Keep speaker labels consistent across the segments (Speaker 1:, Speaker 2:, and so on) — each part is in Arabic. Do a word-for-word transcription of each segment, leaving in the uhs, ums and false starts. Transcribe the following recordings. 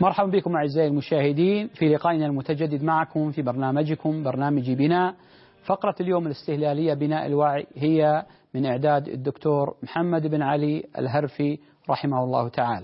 Speaker 1: مرحبا بكم أعزائي المشاهدين في لقائنا المتجدد معكم في برنامجكم برنامج بناء. فقرة اليوم الاستهلالية بناء الوعي هي من إعداد الدكتور محمد بن علي الهرفي رحمه الله تعالى.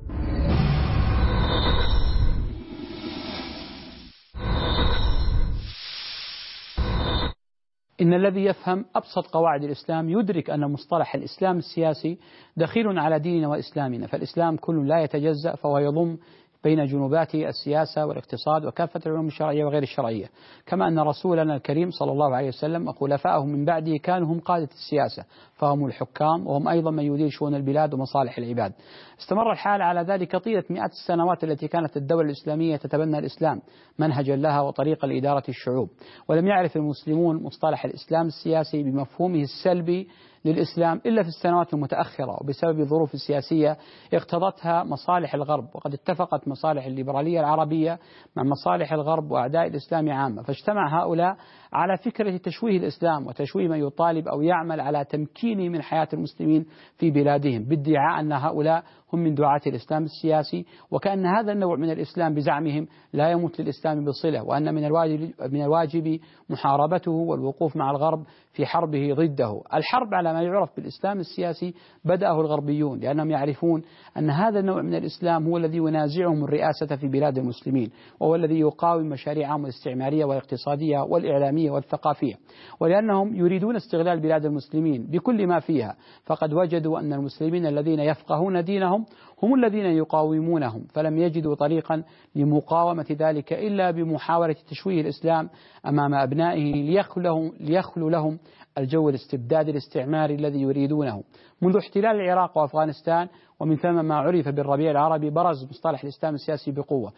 Speaker 1: إن الذي يفهم أبسط قواعد الإسلام يدرك أن مصطلح الإسلام السياسي دخيل على ديننا وإسلامنا، فالإسلام كل لا يتجزأ، فهو يضم بين جنوباته السياسة والاقتصاد وكافة العلوم الشرعية وغير الشرعية، كما أن رسولنا الكريم صلى الله عليه وسلم وخلفائه من بعده كانوا هم قادة السياسة، فهم الحكام وهم أيضا من يدير شؤون البلاد ومصالح العباد. استمر الحال على ذلك طيلة مئات السنوات التي كانت الدولة الإسلامية تتبنى الإسلام منهجا لها وطريقا لإدارة الشعوب، ولم يعرف المسلمون مصطلح الإسلام السياسي بمفهومه السلبي للإسلام إلا في السنوات المتأخرة، وبسبب الظروف السياسية اقتضتها مصالح الغرب، وقد اتفقت مصالح الليبرالية العربية مع مصالح الغرب وأعداء الإسلام عامة، فاجتمع هؤلاء على فكرة تشويه الإسلام وتشويه من يطالب أو يعمل على تمكينه من حياة المسلمين في بلادهم، بادعاء أن هؤلاء هم من دعاة الإسلام السياسي، وكأن هذا النوع من الإسلام بزعمهم لا يمت للإسلام بصلة، وأن من الواجب من الواجب محاربته والوقوف مع الغرب في حربه ضده. الحرب على ما يعرف بالإسلام السياسي بدأه الغربيون، لأنهم يعرفون أن هذا النوع من الإسلام هو الذي ينازعهم الرئاسة في بلاد المسلمين، وهو الذي يقاوم مشاريعهم الاستعمارية والاقتصادية والإعلامية والثقافية، ولأنهم يريدون استغلال بلاد المسلمين بكل ما فيها، فقد وجدوا أن المسلمين الذين يفقهون دينهم هم الذين يقاومونهم، فلم يجدوا طريقا لمقاومة ذلك إلا بمحاولة تشويه الإسلام أمام أبنائه ليخلوا ليخلوا لهم الجو الاستبدادي الاستعماري الذي يريدونه. منذ احتلال العراق وأفغانستان ومن ثم ما عرف بالربيع العربي برز مصطلح الإسلام السياسي بقوة،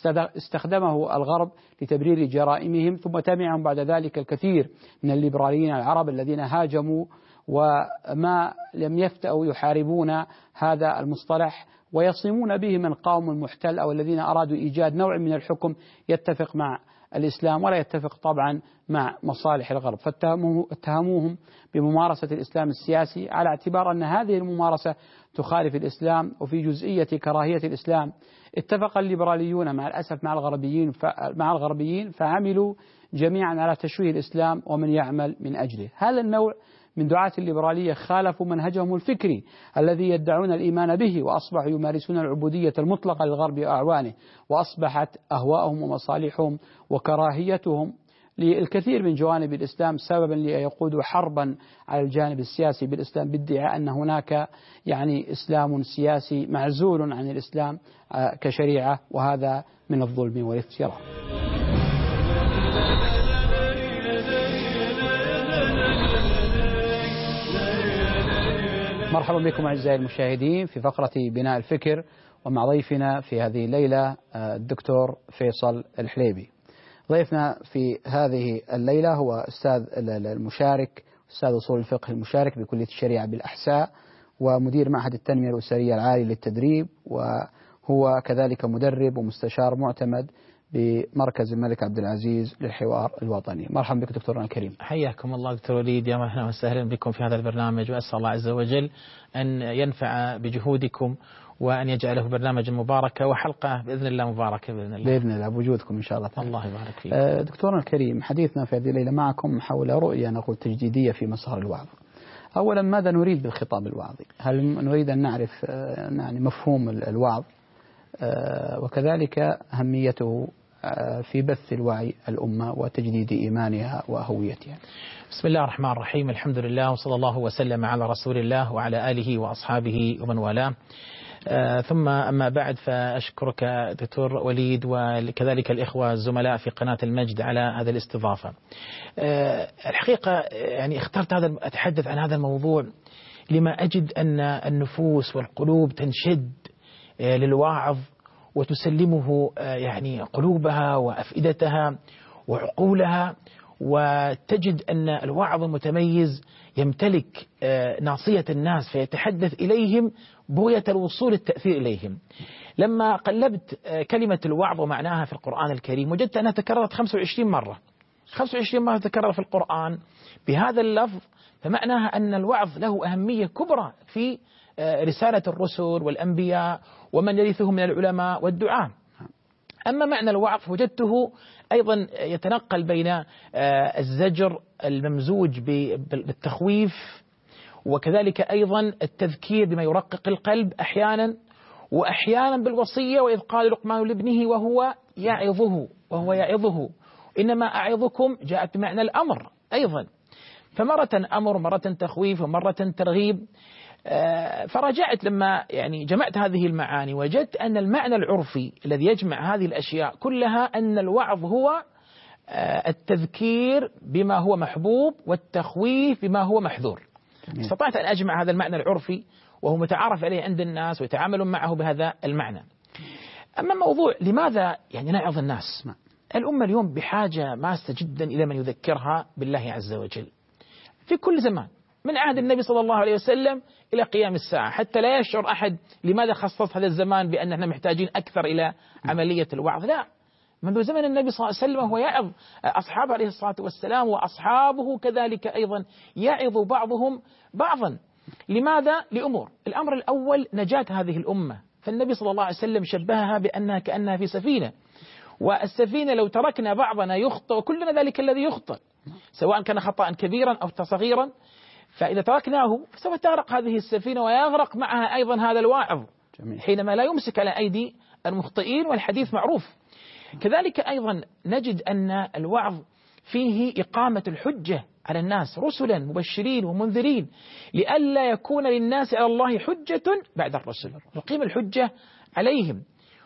Speaker 1: استخدمه الغرب لتبرير جرائمهم، ثم تبعهم بعد ذلك الكثير من الليبراليين العرب الذين هاجموا وما لم يفتأوا يحاربون هذا المصطلح ويصمون به من قاوم المحتل أو الذين أرادوا إيجاد نوع من الحكم يتفق مع الإسلام ولا يتفق طبعا مع مصالح الغرب، فاتهموهم بممارسة الإسلام السياسي على اعتبار أن هذه الممارسة تخالف الإسلام. وفي جزئية كراهية الإسلام اتفق الليبراليون مع الأسف مع الغربيين مع الغربيين فعملوا جميعا على تشويه الإسلام ومن يعمل من أجله. هذا النوع من دعاة الليبرالية خالفوا منهجهم الفكري الذي يدعون الإيمان به، وأصبحوا يمارسون العبودية المطلقة للغرب وأعوانه، وأصبحت أهواءهم ومصالحهم وكراهيتهم للكثير من جوانب الإسلام سببا ليقودوا حربا على الجانب السياسي بالإسلام، بادعاء أن هناك يعني إسلام سياسي معزول عن الإسلام كشريعة، وهذا من الظلم والافتراء. مرحبا بكم أعزائي المشاهدين في فقرة بناء الفكر، ومع ضيفنا في هذه الليلة الدكتور فيصل الحليبي. ضيفنا في هذه الليلة هو أستاذ المشارك أستاذ أصول الفقه المشارك بكلية الشريعة بالأحساء، ومدير معهد التنمية الأسرية العالي للتدريب، وهو كذلك مدرب ومستشار معتمد بمركز الملك عبد العزيز للحوار الوطني. مرحبا بك دكتورنا الكريم.
Speaker 2: حياكم الله دكتور وليد، يا مرحبا وسهلا بكم في هذا البرنامج، وأسأل الله عز وجل أن ينفع بجهودكم وأن يجعله برنامجا مباركة وحلقة بإذن الله مباركة بإذن الله.
Speaker 1: بإذن الله بوجودكم إن شاء الله تعالى.
Speaker 2: الله يبارك فيك.
Speaker 1: دكتورنا الكريم، حديثنا في هذه الليلة معكم حول رؤية نقول تجديدية في مسار الوعظ. أولا، ماذا نريد بالخطاب الوعظي؟ هل نريد أن نعرف يعني مفهوم الوعظ وكذلك أهميته في بث الوعي الأمة وتجديد إيمانها وهويتها؟
Speaker 2: بسم الله الرحمن الرحيم، الحمد لله وصلى الله وسلم على رسول الله وعلى آله وأصحابه ومن والاه. آه ثم أما بعد، فأشكرك دكتور وليد وكذلك الإخوة الزملاء في قناة المجد على هذا الاستضافة. آه الحقيقة يعني اخترت هذا أتحدث عن هذا الموضوع لما أجد أن النفوس والقلوب تنشد آه للواعظ وتسلمه آه يعني قلوبها وأفئدتها وعقولها، وتجد أن الواعظ المتميز يمتلك ناصية الناس فيتحدث إليهم بغية الوصول التأثير إليهم. لما قلبت كلمة الوعظ ومعناها في القرآن الكريم وجدت أنها تكررت خمسة وعشرين مرة خمسة وعشرين مرة تكرر في القرآن بهذا اللفظ، فمعناها أن الوعظ له أهمية كبرى في رسالة الرسل والأنبياء ومن يرثهم من العلماء والدعاة. أما معنى الوعظ فوجدته أيضا يتنقل بين الزجر الممزوج بالتخويف، وكذلك أيضا التذكير بما يرقق القلب أحيانا، وأحيانا بالوصية، وإذ قال لقمان لابنه وهو يعظه وهو يعظه إنما أعظكم جاءت بمعنى الأمر أيضا، فمرة أمر مرة تخويف ومرة ترغيب. فرجعت لما يعني جمعت هذه المعاني وجدت أن المعنى العرفي الذي يجمع هذه الأشياء كلها أن الوعظ هو التذكير بما هو محبوب والتخويف بما هو محذور. استطعت أن أجمع هذا المعنى العرفي وهو متعارف عليه عند الناس ويتعاملون معه بهذا المعنى. أما موضوع لماذا يعني نعظ الناس، الأمة اليوم بحاجة ماسة جدا إلى من يذكرها بالله عز وجل في كل زمان، من عهد النبي صلى الله عليه وسلم إلى قيام الساعة، حتى لا يشعر أحد لماذا خصص هذا الزمان بأن احنا محتاجين أكثر إلى عملية الوعظ. لا، منذ زمن النبي صلى الله عليه وسلم هو يعظ أصحابه عليه الصلاة والسلام، وأصحابه كذلك أيضا يعظ بعضهم بعضا. لماذا؟ لأمور. الأمر الأول نجاة هذه الأمة، فالنبي صلى الله عليه وسلم شبهها بأنها كأنها في سفينة، والسفينة لو تركنا بعضنا يخطئ وكلنا ذلك الذي يخطئ، سواء كان خطأ كبيرا أو صغيرا، فإذا تركناه فسوف تغرق هذه السفينة ويغرق معها أيضا هذا الواعظ حينما لا يمسك على أيدي المخطئين، والحديث معروف. كذلك أيضا نجد أن الوعظ فيه إقامة الحجة على الناس، رسلا مبشرين ومنذرين، لئلا يكون للناس على الله حجة بعد الرسل، يقيم الحجة عليهم.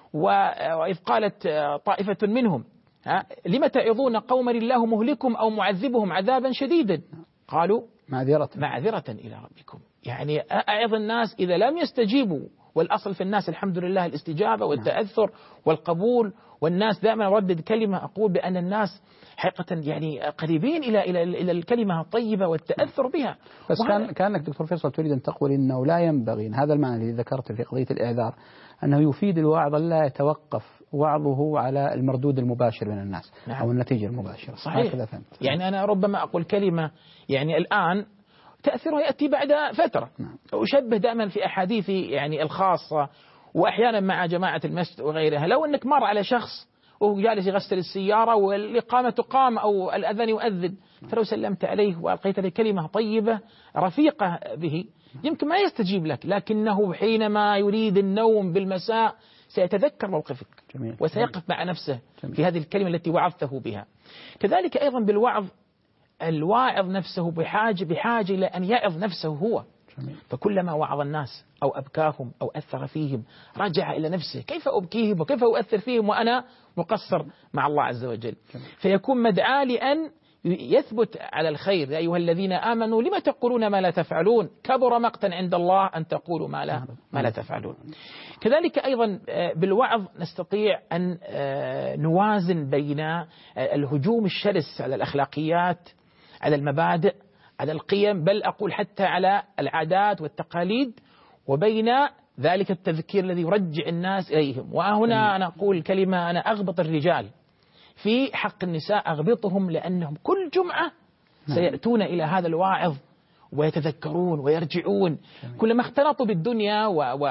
Speaker 2: وإذ قالت طائفة منهم لم تعظون قوما الله مهلكهم أو معذبهم عذابا شديدا، قالوا
Speaker 1: معذرة
Speaker 2: معذرة إلى ربكم. يعني أعظ الناس إذا لم يستجيبوا، والأصل في الناس الحمد لله الاستجابة والتأثر والقبول، والناس دائما أردد كلمة أقول بأن الناس حقيقة يعني قريبين إلى إلى إلى الكلمة الطيبة والتأثر بها.
Speaker 1: بس كان كانك دكتور فيصل تريد أن تقول إنه لا ينبغي هذا المعنى الذي ذكرت في قضية الإعذار، أنه يفيد الواعظ لا يتوقف وعظه على المردود المباشر من الناس. نعم. أو النتيجة المباشرة.
Speaker 2: صحيح. يعني أنا ربما أقول كلمة يعني الآن تأثيرها يأتي بعد فترة. نعم. أشبه دائما في أحاديثي يعني الخاصة وأحيانا مع جماعة المسجد وغيرها، لو أنك مر على شخص وهو جالس يغسل السيارة والإقامة تقام أو الأذان يؤذن، فلو سلمت عليه وألقيت له كلمة طيبة رفيقة به يمكن ما يستجيب لك، لكنه حينما يريد النوم بالمساء سيتذكر موقفك. جميل. وسيقف مع نفسه. جميل. في هذه الكلمة التي وعظته بها. كذلك أيضا بالوعظ، الواعظ نفسه بحاجة بحاجة إلى أن يعظ نفسه هو. جميل. فكلما وعظ الناس أو أبكاهم أو أثر فيهم رجع إلى نفسه، كيف أبكيهم وكيف أؤثر فيهم وأنا مقصر مع الله عز وجل. جميل. فيكون مدعاة لأن يثبت على الخير. يا أيها الذين آمنوا لما تقولون ما لا تفعلون كبر مقتا عند الله أن تقولوا ما لا, ما لا تفعلون. كذلك أيضا بالوعظ نستطيع أن نوازن بين الهجوم الشرس على الأخلاقيات، على المبادئ، على القيم، بل أقول حتى على العادات والتقاليد، وبين ذلك التذكير الذي يرجع الناس إليهم. وهنا أنا أقول كلمة، أنا أغبط الرجال في حق النساء، أغبطهم لأنهم كل جمعة سيأتون إلى هذا الواعظ ويتذكرون ويرجعون. كلما اختلطوا بالدنيا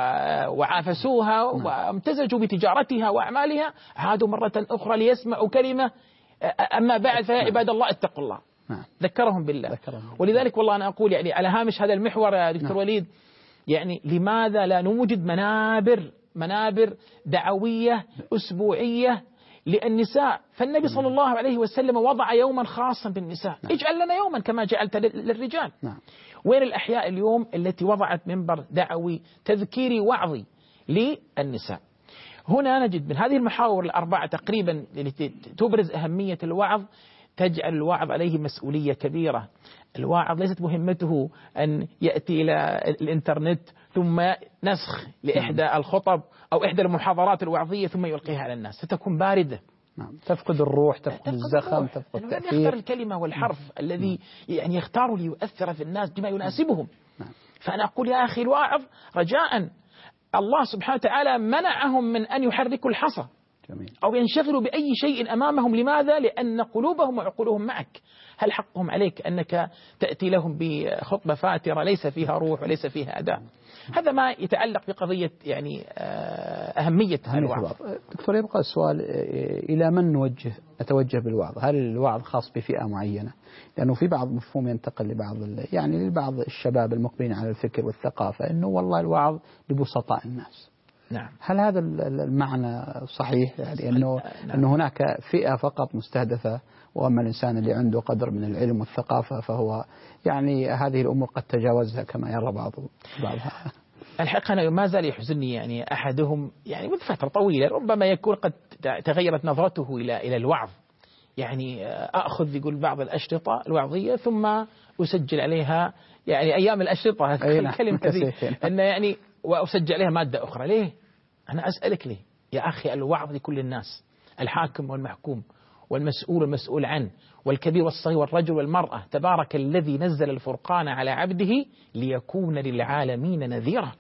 Speaker 2: وعافسوها وامتزجوا بتجارتها وأعمالها عادوا مرة أخرى ليسمعوا كلمة أما بعد فيا عباد الله اتقوا الله. ذكرهم بالله. ولذلك والله أنا أقول يعني على هامش هذا المحور يا دكتور وليد، يعني لماذا لا نوجد منابر منابر دعوية أسبوعية للنساء؟ فالنبي صلى الله عليه وسلم وضع يوما خاصا بالنساء. نعم. اجعل لنا يوما كما جعلت للرجال. نعم. وين الأحياء اليوم التي وضعت منبر دعوي تذكيري وعظي للنساء؟ هنا نجد من هذه المحاور الأربعة تقريبا التي تبرز أهمية الوعظ، تجعل الواعظ عليه مسؤولية كبيرة. الواعظ ليست مهمته أن يأتي إلى الإنترنت ثم نسخ لإحدى الخطب أو إحدى المحاضرات الوعظية ثم يلقيها على الناس، ستكون باردة.
Speaker 1: نعم. تفقد الروح، تفقد الزخم، تفقد التأثير.
Speaker 2: يختار الكلمة والحرف م. الذي يعني يختار ليؤثر في الناس بما يناسبهم. نعم. فأنا أقول يا أخي الواعظ رجاء، الله سبحانه وتعالى منعهم من أن يحركوا الحصى،
Speaker 1: جميل.
Speaker 2: أو ينشغلوا بأي شيء أمامهم. لماذا؟ لأن قلوبهم وعقولهم معك. هل حقهم عليك أنك تأتي لهم بخطبة فاترة ليس فيها روح وليس فيها أداء؟ هذا ما يتعلق بقضية يعني أهمية الوعظ.
Speaker 1: دكتور، يبقى السؤال إلى من نوجه نتوجه بالوعظ؟ هل الوعظ خاص بفئة معينة؟ لأنه في بعض مفهوم ينتقل لبعض يعني لبعض الشباب المقبلين على الفكر والثقافة أنه والله الوعظ لبسطاء الناس.
Speaker 2: نعم.
Speaker 1: هل هذا المعنى صحيح؟ يعني أنه نعم. أنه هناك فئة فقط مستهدفة، وأما الإنسان اللي عنده قدر من العلم والثقافة فهو يعني هذه الأمور قد تجاوزها كما يرى بعض بعضها.
Speaker 2: الحقيقة أنا ما زال يحزنني يعني أحدهم يعني منذ فترة طويلة ربما يكون قد تغيرت نظرته إلى إلى الوعظ. يعني أخذ يقول بعض الأشرطة الوعظية ثم أسجل عليها يعني أيام الأشرطة الكلمة هذه أن يعني وأسجل عليها مادة أخرى. ليه؟ أنا أسألك ليه يا أخي؟ الوعظ لكل الناس، الحاكم والمحكوم والمسؤول والمسؤول عنه والكبير والصغير والرجل والمرأة. تبارك الذي نزل الفرقان على عبده ليكون للعالمين نذيرا.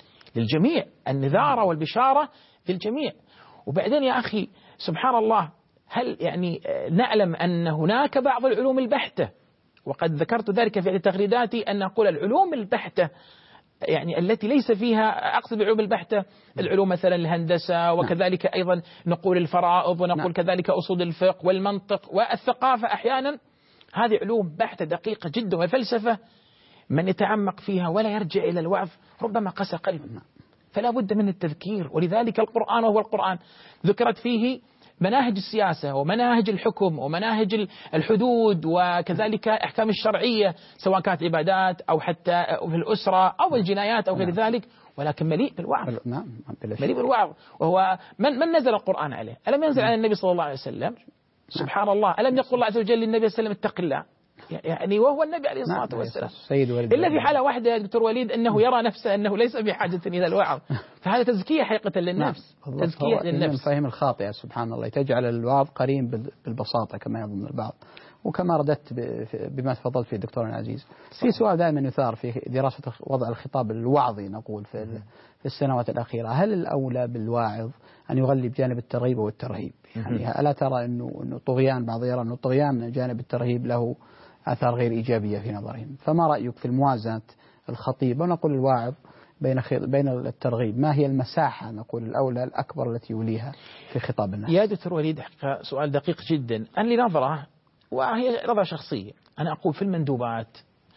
Speaker 2: للجميع النذارة والبشارة للجميع. وبعدين يا أخي سبحان الله، هل يعني نعلم أن هناك بعض العلوم البحتة، وقد ذكرت ذلك في تغريداتي، أن نقول العلوم البحتة يعني التي ليس فيها، أقصد بالعلوم البحتة العلوم مثلا الهندسة، وكذلك أيضا نقول الفرائض، ونقول كذلك أصول الفقه والمنطق والثقافة أحيانا. هذه علوم بحتة دقيقة جدا، والفلسفة من يتعمق فيها ولا يرجع إلى الوعظ ربما قسى قلبه. فلا بد من التذكير. ولذلك القرآن وهو القرآن ذكرت فيه مناهج السياسة ومناهج الحكم ومناهج الحدود وكذلك أحكام الشرعية، سواء كانت عبادات أو حتى في الأسرة أو الجنايات أو غير ذلك، ولكن مليء بالوعظ. مليء بالوعظ. وهو من من نزل القرآن عليه؟ ألم ينزل على النبي صلى الله عليه وسلم؟ سبحان الله، ألم يقول الله عز وجل للنبي صلى الله عليه وسلم اتق الله؟ يعني وهو النبي عليه الصلاة والسلام. إلا في حالة واحدة يا دكتور وليد، أنه يرى نفسه أنه ليس بحاجة إلى الوعظ، فهذا تزكية حقيقة للنفس. تزكية للنفس.
Speaker 1: الفهم الخاطئة سبحان الله تجعل الوعظ قرين بالبساطة كما يظن البعض. وكما رددت بما تفضلت فيه دكتور العزيز، في سؤال دائما يثار في دراسة وضع الخطاب الوعظي نقول في في السنوات الأخيرة، هل الأولى بالواعظ أن يغلب جانب الترغيب والترهيب؟ يعني ألا ترى أنه أنه طغيان، بعض يرى أنه طغيان من جانب الترهيب له آثار غير إيجابية في نظرهم، فما رأيك في الموازنة الخطيب ونقول الواعظ بين بين الترغيب؟ ما هي المساحة نقول الأولى الأكبر التي يوليها في خطاب الناس؟
Speaker 2: يا دكتور وليد سؤال دقيق جدا. أنا لي نظرة وهي نظرة شخصية، أنا أقول في المندوبات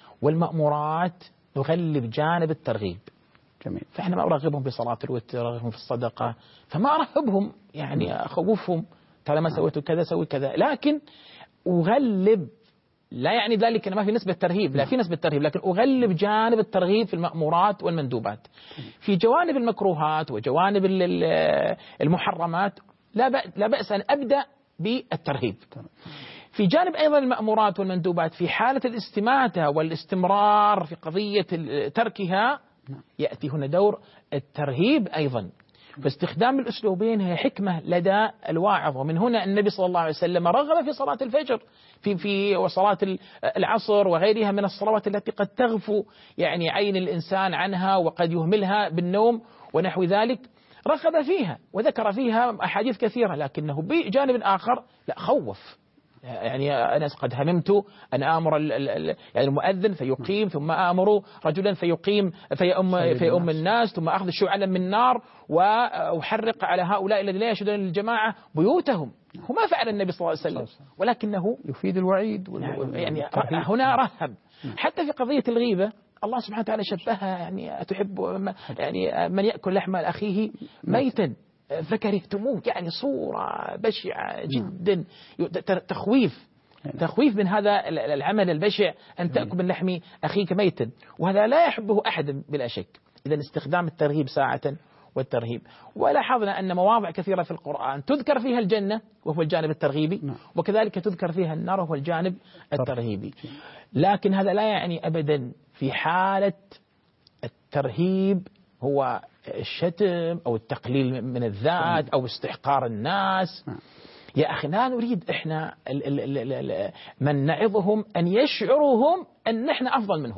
Speaker 2: والمأمورات نغلب جانب الترغيب.
Speaker 1: جميل.
Speaker 2: فإحنا ما أرغبهم بصلاة الوتر، أرغبهم في الصدقة، فما أرهبهم يعني أخوفهم تعالى ما سويتوا كذا سوي كذا، لكن أغلب، لا يعني ذلك أن ما في نسبة ترهيب، لا في نسبة ترهيب، لكن أغلب جانب الترغيب في المأمورات والمندوبات. في جوانب المكروهات وجوانب المحرمات لا بأس أن أبدأ بالترهيب. في جانب أيضا المأمورات والمندوبات في حالة الاستماتة والاستمرار في قضية تركها يأتي هنا دور الترهيب أيضا. فاستخدام الأسلوبين هي حكمة لدى الواعظ. ومن هنا النبي صلى الله عليه وسلم رغب في صلاة الفجر في في وصلاة العصر وغيرها من الصلوات التي قد تغفو يعني عين الإنسان عنها وقد يهملها بالنوم ونحو ذلك، رغب فيها وذكر فيها أحاديث كثيرة، لكنه بجانب آخر لا خوف. يعني أنا قد هممت أن آمر يعني المؤذن فيقيم، ثم آمر رجلا فيقيم فيؤم, فيؤم الناس، ثم أخذ شعلا من نار وأحرق على هؤلاء الذين لا يشهدون للجماعة بيوتهم. هو ما فعل النبي صلى الله عليه وسلم، ولكنه
Speaker 1: يفيد الوعيد
Speaker 2: يعني هنا رهب. حتى في قضية الغيبة الله سبحانه وتعالى شبهها، يعني أتحب يعني من يأكل لحم أخيه ميتا فكرهتموه، يعني صورة بشعة جدا، تخويف تخويف من هذا العمل البشع أن تأكل من لحم أخيك ميتا، وهذا لا يحبه أحد بلا شك. إذن استخدام الترهيب ساعة والترهيب. ولاحظنا أن مواضع كثيرة في القرآن تذكر فيها الجنة وهو الجانب الترغيبي، وكذلك تذكر فيها النار وهو الجانب الترهيبي. لكن هذا لا يعني أبدا في حالة الترهيب هو الشتم أو التقليل من الذات أو استحقار الناس. يا أخي لا نريد إحنا من نعظهم أن يشعروهم أن إحنا أفضل منهم،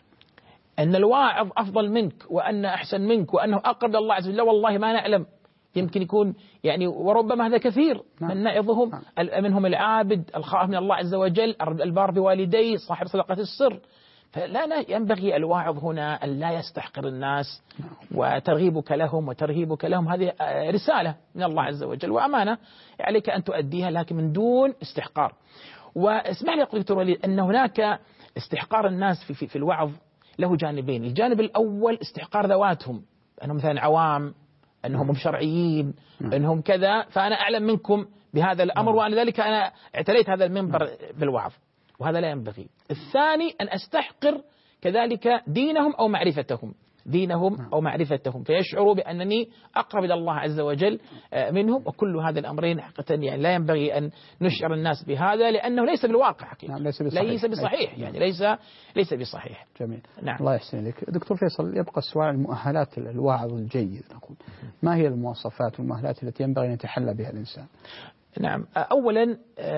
Speaker 2: أن الواعظ أفضل منك وأن أحسن منك وأنه أقرب الله عز وجل. والله ما نعلم، يمكن يكون يعني وربما هذا كثير
Speaker 1: نعم.
Speaker 2: من نعظهم نعم. منهم العابد الخائف من الله عز وجل البار بوالديه صاحب صدقة السر. فلا ينبغي الواعظ هنا أن لا يستحقر الناس وترغيبك لهم وترهيبك لهم، هذه رسالة من الله عز وجل وأمانة عليك أن تؤديها لكن من دون استحقار. واسمح لي أقول دكتور وليد أن هناك استحقار الناس في, في, في الوعظ له جانبين. الجانب الأول استحقار ذواتهم، أنهم مثلا عوام، أنهم هم شرعيين، أنهم كذا، فأنا أعلم منكم بهذا الأمر وأنا ذلك أنا اعتليت هذا المنبر بالوعظ، وهذا لا ينبغي. الثاني أن أستحقر كذلك دينهم أو معرفتهم دينهم أو معرفتهم فيشعروا بأنني أقرب إلى الله عز وجل منهم، وكل هذا الأمرين حقيقة يعني لا ينبغي أن نشعر الناس بهذا لأنه ليس بالواقع حقيقة.
Speaker 1: نعم ليس بصحيح.
Speaker 2: ليس بصحيح يعني ليس ليس بصحيح.
Speaker 1: جميل.
Speaker 2: نعم.
Speaker 1: الله يحسن إليك دكتور فيصل. يبقى السؤال المؤهلات الواعظ الجيد، نقول ما هي المواصفات والمؤهلات التي ينبغي أن يتحلى بها الإنسان؟
Speaker 2: نعم أولا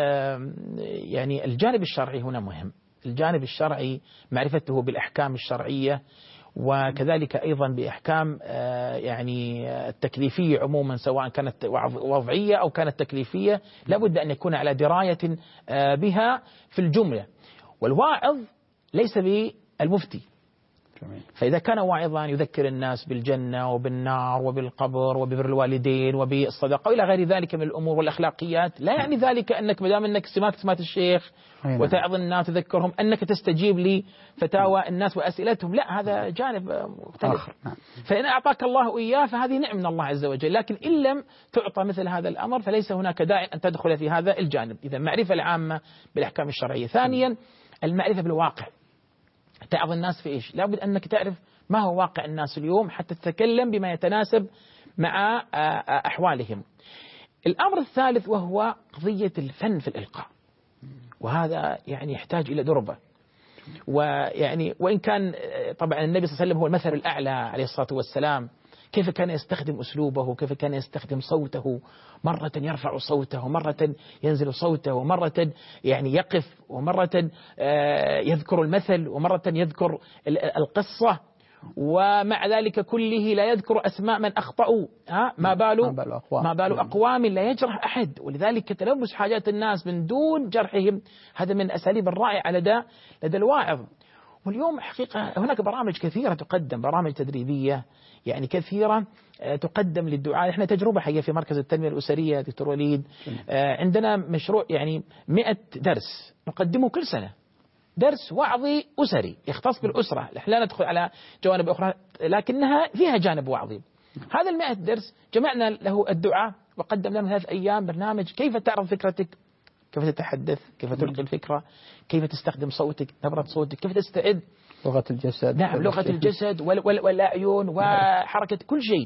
Speaker 2: يعني الجانب الشرعي هنا مهم، الجانب الشرعي معرفته بالأحكام الشرعية وكذلك أيضا بأحكام يعني التكليفية عموما سواء كانت وضعية أو كانت تكليفية، لابد أن يكون على دراية بها في الجملة. والواعظ ليس بالمفتي، فإذا كان واعظا يذكر الناس بالجنة وبالنار وبالقبر وببر الوالدين وبالصدقة وإلى غير ذلك من الأمور والأخلاقيات، لا يعني ذلك أنك مدام أنك سمعت سمات الشيخ وتعظ الناس تذكرهم أنك تستجيب لفتاوى الناس وأسئلتهم، لا هذا جانب مختلف. فإن أعطاك الله إياه فهذه نعمة من الله عز وجل، لكن إن لم تعطى مثل هذا الأمر فليس هناك داعي أن تدخل في هذا الجانب. إذا معرفة العامة بالأحكام الشرعية. ثانيا المعرفة بالواقع، تعظ الناس في إيش؟ لابد أنك تعرف ما هو واقع الناس اليوم حتى تتكلم بما يتناسب مع أحوالهم. الأمر الثالث وهو قضية الفن في الإلقاء، وهذا يعني يحتاج إلى دربة. ويعني وإن كان طبعا النبي صلى الله عليه وسلم هو المثل الأعلى عليه الصلاة والسلام، كيف كان يستخدم أسلوبه، كيف كان يستخدم صوته، مرة يرفع صوته ومرة ينزل صوته ومرة يعني يقف ومرة يذكر المثل ومرة يذكر القصة، ومع ذلك كله لا يذكر أسماء من أخطأوا. ها ما باله ما باله أقوام لا يجرح أحد. ولذلك تلبس حاجات الناس من دون جرحهم، هذا من أساليب الرائعة لدى لدى الواعظ. واليوم حقيقة هناك برامج كثيرة تقدم، برامج تدريبية يعني كثيرة تقدم للدعاء. احنا تجربة حقيقية في مركز التنمية الأسرية دكتور وليد، عندنا مشروع يعني مئة درس نقدمه كل سنة، درس وعظي أسري يختص بالأسرة. لا ندخل على جوانب أخرى لكنها فيها جانب وعظي. هذا المئة درس جمعنا له الدعاء وقدم لهم ثلاث أيام برنامج كيف تعرض فكرتك، كيف تتحدث، كيف تلقي الفكرة، كيف تستخدم صوتك، نبرة صوتك، كيف تستعد،
Speaker 1: لغة الجسد.
Speaker 2: نعم لغة الجسد والأعين وحركة كل شيء،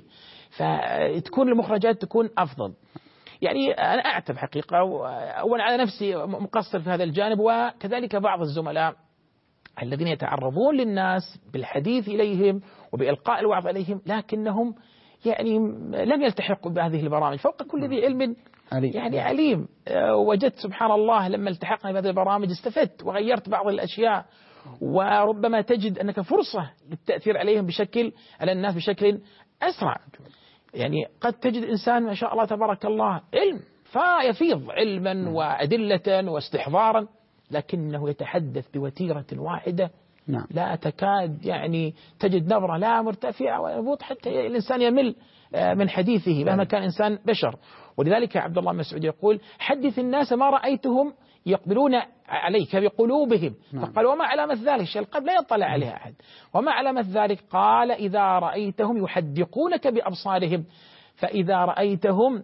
Speaker 2: فتكون المخرجات تكون أفضل. يعني أنا أعتب حقيقة وأنا على نفسي مقصر في هذا الجانب، وكذلك بعض الزملاء الذين يتعرضون للناس بالحديث إليهم وبإلقاء الوعظ عليهم لكنهم يعني لم يلتحقوا بهذه البرامج. فوق كل ذي علم عليم. يعني عليم. وجدت سبحان الله لما التحقنا بهذه البرامج استفدت وغيرت بعض الأشياء، وربما تجد أنك فرصة للتأثير عليهم بشكل على الناس بشكل أسرع. يعني قد تجد إنسان ما شاء الله تبارك الله علم فيفيض علما وأدلة واستحضارا، لكنه يتحدث بوتيرة واحدة
Speaker 1: نعم.
Speaker 2: لا تكاد يعني تجد نبرة لا مرتفعة ولا هبوط، حتى الإنسان يمل من حديثه مهما كان إنسان بشر. ولذلك عبد الله بن مسعود يقول حدث الناس ما رأيتهم يقبلون عليك بقلوبهم. نعم. فقال وما علامة ذلك؟ الشيء القلب لا يطلع عليها أحد. وما علامة ذلك؟ قال إذا رأيتهم يحدقونك بأبصارهم، فإذا رأيتهم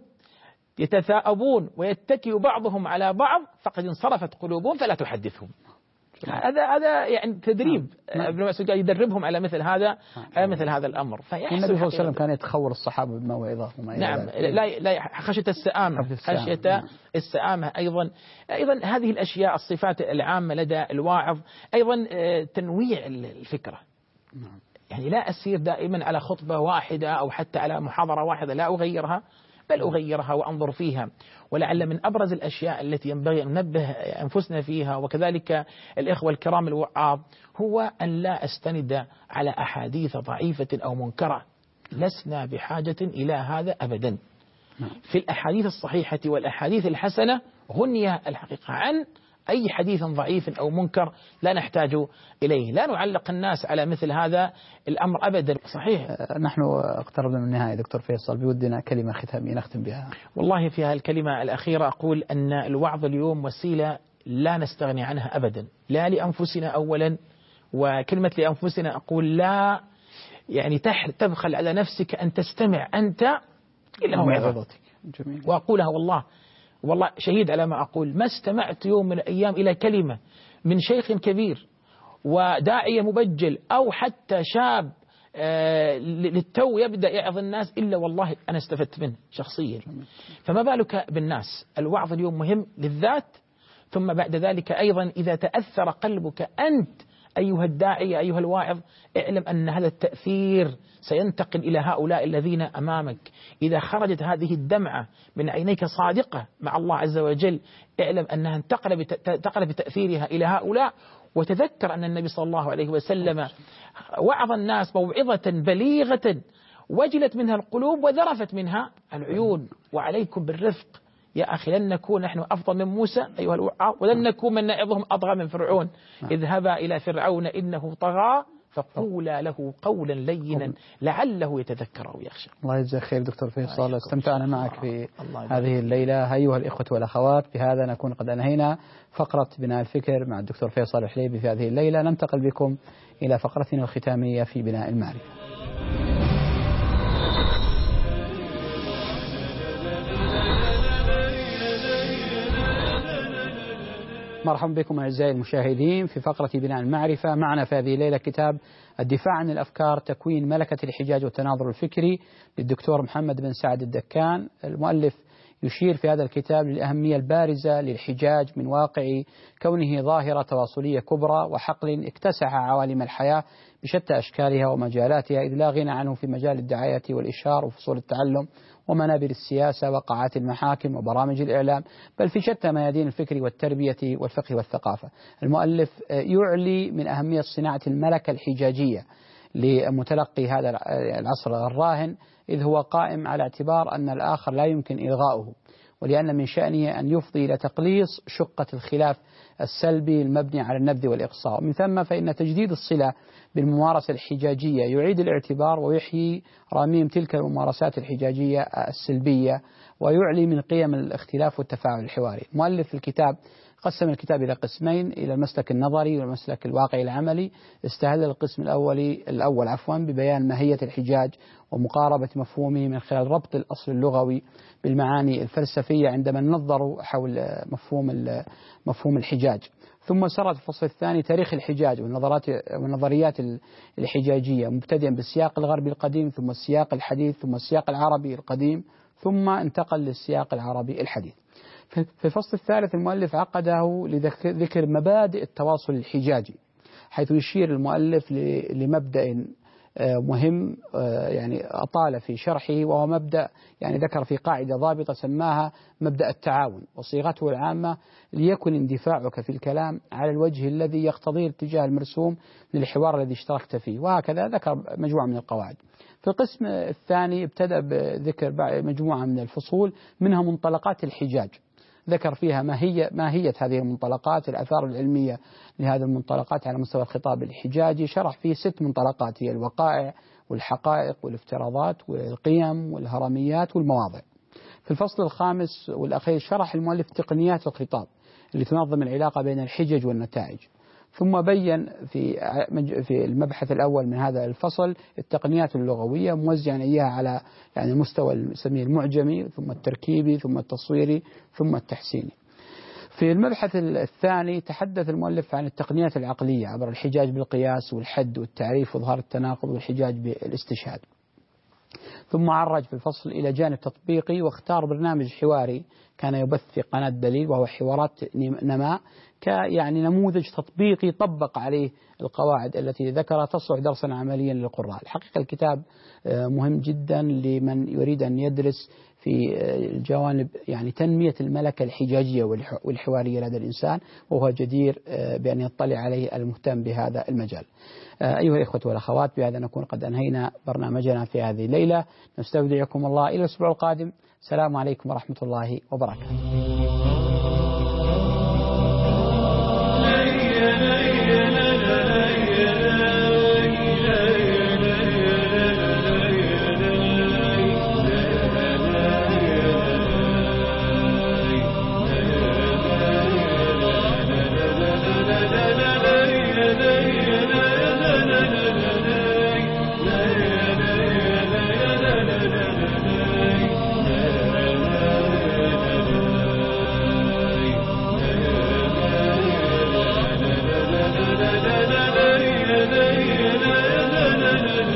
Speaker 2: يتثاءبون ويتكئ بعضهم على بعض فقد انصرفت قلوبهم فلا تحدثهم. هذا هذا يعني تدريب. ابن مسعود قال يدربهم على مثل هذا على مثل هذا الأمر.
Speaker 1: النبي صلى الله عليه وسلم كان يتخور الصحابة بموعظة.
Speaker 2: نعم لا لا خشية السآمة، خشية السآمة أيضا أيضا هذه الأشياء الصفات العامة لدى الواعظ. أيضا تنويع الفكرة، يعني لا أسير دائما على خطبة واحدة أو حتى على محاضرة واحدة لا أغيرها، بل أغيرها وأنظر فيها. ولعل من أبرز الأشياء التي ينبغي أن ننبه أنفسنا فيها وكذلك الإخوة الكرام الوعاظ هو أن لا أستند على أحاديث ضعيفة أو منكرة، لسنا بحاجة إلى هذا أبدا. في الأحاديث الصحيحة والأحاديث الحسنة غني الحقيقة عن أي حديث ضعيف أو منكر لا نحتاج إليه. لا نعلق الناس على مثل هذا الأمر أبدا. صحيح.
Speaker 1: نحن اقتربنا من النهاية دكتور فيصل، بودنا كلمة ختامية نختم بها.
Speaker 2: والله في هذه الكلمة الأخيرة أقول أن الوعظ اليوم وسيلة لا نستغني عنها أبدا، لا لأنفسنا أولا، وكلمة لأنفسنا أقول لا يعني تبخل على نفسك أن تستمع أنت إلى موعظتك. وأقولها والله والله شهيد على ما أقول، ما استمعت يوم من الأيام إلى كلمة من شيخ كبير وداعية مبجل أو حتى شاب آه للتو يبدأ يعظ الناس إلا والله أنا استفدت منه شخصيا. فما بالك بالناس؟ الوعظ اليوم مهم للذات، ثم بعد ذلك أيضا إذا تأثر قلبك أنت أيها الداعية أيها الواعظ، اعلم أن هذا التأثير سينتقل إلى هؤلاء الذين أمامك. إذا خرجت هذه الدمعة من عينيك صادقة مع الله عز وجل، اعلم أنها انتقل بتأثيرها إلى هؤلاء. وتذكر أن النبي صلى الله عليه وسلم وعظ الناس موعظة بليغة وجلت منها القلوب وذرفت منها العيون. وعليكم بالرفق يا أخي، لن نكون نحن أفضل من موسى أيها الوعاظ، ولن نكون من نعظهم أطغى من فرعون. اذهبا إلى فرعون إنه طغى فقولا له قولا لينا لعله يتذكر أو يخشى.
Speaker 1: الله يجزاك خير دكتور فيصل، استمتعنا معك في هذه الليلة. أيها الإخوة والأخوات، بهذا نكون قد أنهينا فقرة بناء الفكر مع الدكتور فيصل الحليبي في هذه الليلة. ننتقل بكم إلى فقرتنا الختامية في بناء المعرفة. مرحبا بكم أعزائي المشاهدين في فقرة بناء المعرفة. معنا في هذه الليلة كتاب الدفاع عن الأفكار، تكوين ملكة الحجاج والتناظر الفكري للدكتور محمد بن سعد الدكان. المؤلف يشير في هذا الكتاب للأهمية البارزة للحجاج من واقع كونه ظاهرة تواصلية كبرى وحقل اكتسح عوالم الحياة بشتى أشكالها ومجالاتها، إذ لا غنى عنه في مجال الدعاية والإشهار وفصول التعلم ومنابر السياسة وقاعات المحاكم وبرامج الإعلام، بل في شتى ميادين الفكر والتربية والفقه والثقافة. المؤلف يعلي من أهمية صناعة الملكة الحجاجية لمتلقي هذا العصر الراهن، إذ هو قائم على اعتبار أن الآخر لا يمكن إلغاؤه، ولأن من شأنه أن يفضي إلى تقليص شقة الخلاف السلبي المبني على النبذ والإقصاء. ومن ثم فإن تجديد الصلة بالممارسة الحجاجية يعيد الاعتبار ويحيي رميم تلك الممارسات الحجاجية السلبية، ويعلي من قيم الاختلاف والتفاعل الحواري. مؤلف الكتاب قسم الكتاب إلى قسمين، إلى المسلك النظري والمسلك الواقعي العملي. استهل القسم الأولي الأول عفوا ببيان ماهية الحجاج ومقاربة مفهومه من خلال ربط الأصل اللغوي بالمعاني الفلسفية عندما نظروا حول مفهوم مفهوم الحجاج. ثم سرد الفصل الثاني تاريخ الحجاج والنظرات والنظريات الحجاجية، مبتدئا بالسياق الغربي القديم ثم السياق الحديث ثم السياق العربي القديم ثم انتقل للسياق العربي الحديث. في الفصل الثالث المؤلف عقده لذكر مبادئ التواصل الحجاجي، حيث يشير المؤلف لمبدأ مهم يعني أطال في شرحه، وهو مبدأ يعني ذكر في قاعدة ضابطة سماها مبدأ التعاون، وصيغته العامة ليكن اندفاعك في الكلام على الوجه الذي يقتضيه الاتجاه المرسوم للحوار الذي اشتركت فيه، وهكذا ذكر مجموعة من القواعد. في القسم الثاني ابتدأ بذكر مجموعة من الفصول منها منطلقات الحجاج، ذكر فيها ماهية ماهية هذه المنطلقات، الآثار العلمية لهذه المنطلقات على مستوى الخطاب الحجاجي. شرح فيه ست منطلقات هي الوقائع والحقائق والافتراضات والقيم والهرميات والمواضع. في الفصل الخامس والأخير شرح المؤلف تقنيات الخطاب اللي تنظم العلاقة بين الحجج والنتائج. ثم بين في في المبحث الأول من هذا الفصل التقنيات اللغوية، موزعا إياها على يعني المستوى نسميه المعجمي ثم التركيبي ثم التصويري ثم التحسيني. في المبحث الثاني تحدث المؤلف عن التقنيات العقلية عبر الحجاج بالقياس والحد والتعريف وإظهار التناقض والحجاج بالاستشهاد. ثم عرج في الفصل إلى جانب تطبيقي واختار برنامج حواري كان يبث في قناة دليل، وهو حوارات نماء كيعني نموذج تطبيقي طبق عليه القواعد التي ذكرها، تصلح درسا عمليا للقراء. الحقيقة الكتاب مهم جدا لمن يريد أن يدرس في الجوانب يعني تنمية الملكة الحجاجية والحوارية لدى الإنسان، وهو جدير بأن يطلع عليه المهتم بهذا المجال. أيها الإخوة والأخوات، بهذا نكون قد أنهينا برنامجنا في هذه الليلة. نستودعكم الله إلى الأسبوع القادم. السلام عليكم ورحمة الله وبركاته.